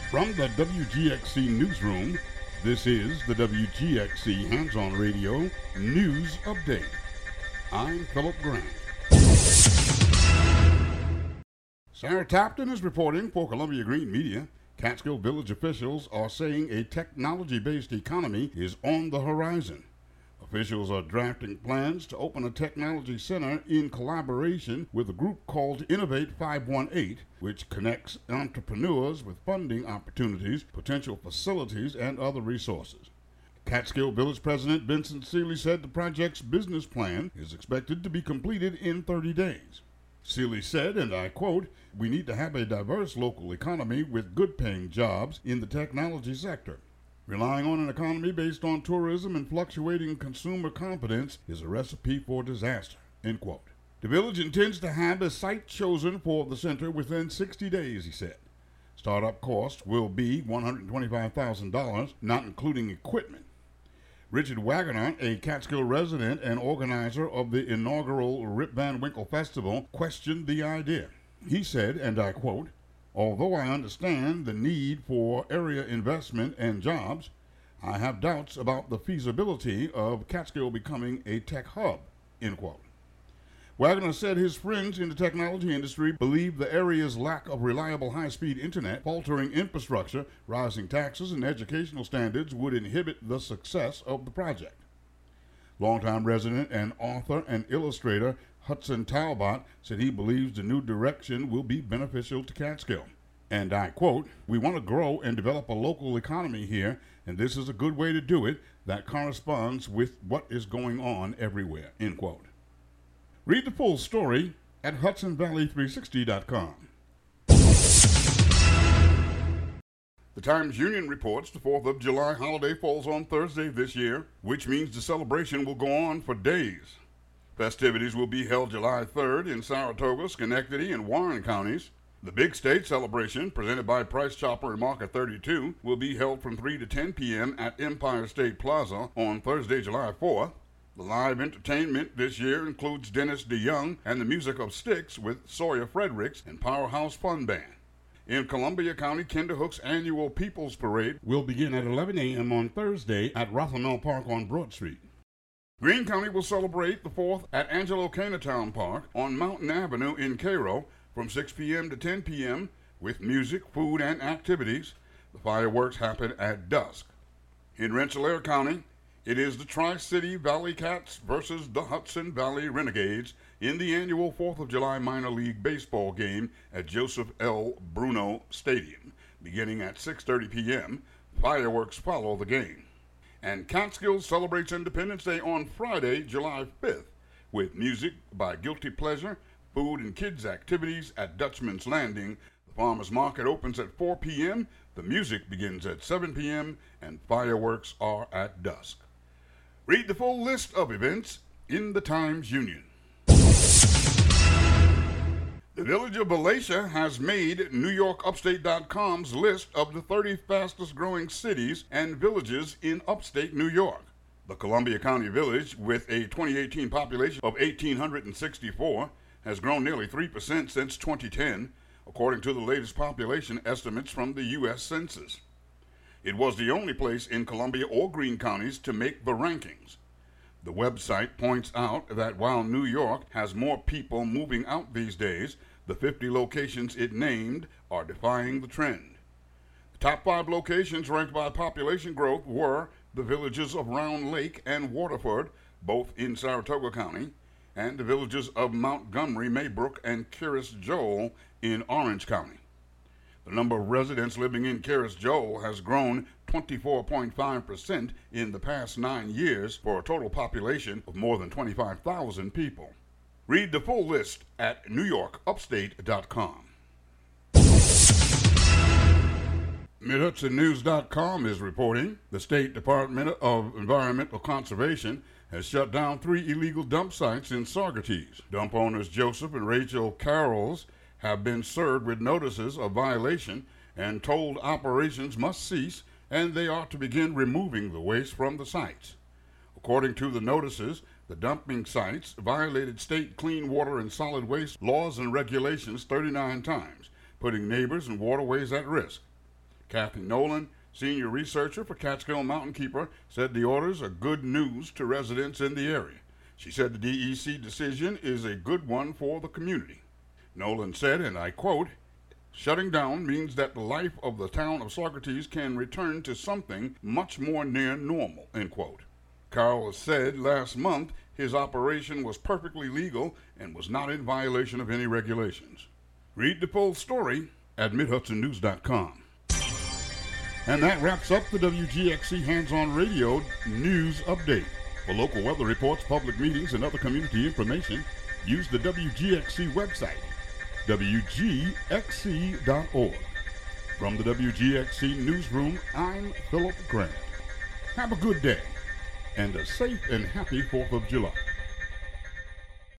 From the WGXC newsroom, this is the WGXC Hands-On Radio News Update. I'm Philip Grant. Sarah Tapton is reporting for Columbia Green Media. Catskill Village officials are saying a technology-based economy is on the horizon. Officials are drafting plans to open a technology center in collaboration with a group called Innovate 518, which connects entrepreneurs with funding opportunities, potential facilities, and other resources. Catskill Village President Vincent Seeley said the project's business plan is expected to be completed in 30 days. Seeley said, and I quote, "We need to have a diverse local economy with good-paying jobs in the technology sector. Relying on an economy based on tourism and fluctuating consumer confidence is a recipe for disaster," end quote. The village intends to have a site chosen for the center within 60 days, he said. Startup costs will be $125,000, not including equipment. Richard Wagoner, a Catskill resident and organizer of the inaugural Rip Van Winkle Festival, questioned the idea. He said, and I quote, "Although I understand the need for area investment and jobs, I have doubts about the feasibility of Catskill becoming a tech hub," end quote. Wagner said his friends in the technology industry believe the area's lack of reliable high-speed internet, faltering infrastructure, rising taxes, and educational standards would inhibit the success of the project. Longtime resident and author and illustrator Hudson Talbot said he believes the new direction will be beneficial to Catskill. And I quote, "We want to grow and develop a local economy here, and this is a good way to do it that corresponds with what is going on everywhere," end quote. Read the full story at HudsonValley360.com. The Times-Union reports the 4th of July holiday falls on Thursday this year, which means the celebration will go on for days. Festivities will be held July 3rd in Saratoga, Schenectady, and Warren counties. The Big State celebration, presented by Price Chopper and Market 32, will be held from 3 to 10 p.m. at Empire State Plaza on Thursday, July 4th. The live entertainment this year includes Dennis DeYoung and the music of Styx with Sawyer Fredericks and Powerhouse Fun Band. In Columbia County, Kinderhook's annual People's Parade will begin at 11 a.m. on Thursday at Rothermel Park on Broad Street. Greene County will celebrate the 4th at Angelo Canatown Park on Mountain Avenue in Cairo from 6 p.m. to 10 p.m. with music, food, and activities. The fireworks happen at dusk. In Rensselaer County, it is the Tri-City Valley Cats versus the Hudson Valley Renegades in the annual 4th of July Minor League Baseball game at Joseph L. Bruno Stadium, beginning at 6:30 p.m. Fireworks follow the game. And Catskill celebrates Independence Day on Friday, July 5th, with music by Guilty Pleasure, food and kids activities at Dutchman's Landing. The farmers market opens at 4 p.m., the music begins at 7 p.m., and fireworks are at dusk. Read the full list of events in the Times-Union. The village of Valatia has made NewYorkUpstate.com's list of the 30 fastest growing cities and villages in upstate New York. The Columbia County Village, with a 2018 population of 1,864, has grown nearly 3% since 2010, according to the latest population estimates from the U.S. Census. It was the only place in Columbia or Greene counties to make the rankings. The website points out that while New York has more people moving out these days, the 50 locations it named are defying the trend. The top 5 locations ranked by population growth were the villages of Round Lake and Waterford, both in Saratoga County, and the villages of Montgomery, Maybrook, and Kiris Joel in Orange County. The number of residents living in Kiris Joel has grown 24.5% in the past 9 years for a total population of more than 25,000 people. Read the full list at NewYorkUpstate.com. MidHudsonNews.com is reporting the State Department of Environmental Conservation has shut down 3 illegal dump sites in Saugerties. Dump owners Joseph and Rachel Carrolls have been served with notices of violation and told operations must cease and they are to begin removing the waste from the sites. According to the notices, the dumping sites violated state clean water and solid waste laws and regulations 39 times, putting neighbors and waterways at risk. Kathy Nolan, senior researcher for Catskill Mountain Keeper, said the orders are good news to residents in the area. She said the DEC decision is a good one for the community. Nolan said, and I quote, "Shutting down means that the life of the town of Saugerties can return to something much more near normal," end quote. Carl said last month his operation was perfectly legal and was not in violation of any regulations. Read the full story at MidHudsonNews.com. And that wraps up the WGXC Hands-On Radio News Update. For local weather reports, public meetings, and other community information, use the WGXC website, WGXC.org. From the WGXC Newsroom, I'm Philip Grant. Have a good day and a safe and happy 4th of July.